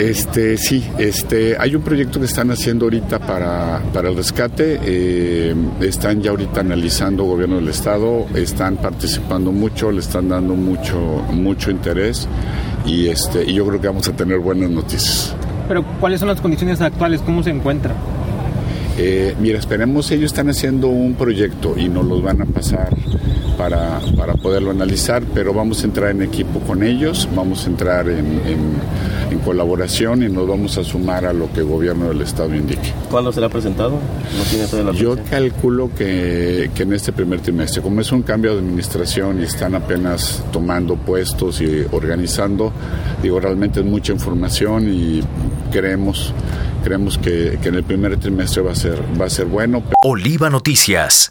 Sí, hay un proyecto que están haciendo ahorita para el rescate. Están ya ahorita analizando gobierno del estado, están participando mucho, le están dando mucho interés y yo creo que vamos a tener buenas noticias. Pero ¿cuáles son las condiciones actuales? ¿Cómo se encuentra? Mira, esperemos, ellos están haciendo un proyecto y nos los van a pasar para poderlo analizar, pero vamos a entrar en equipo con ellos, vamos a entrar en colaboración y nos vamos a sumar a lo que el gobierno del estado indique. ¿Cuándo será presentado? ¿No tiene todavía la fecha? Yo calculo que en este primer trimestre, como es un cambio de administración y están apenas tomando puestos y organizando, realmente es mucha información y creemos que en el primer trimestre va a ser bueno. Oliva Noticias.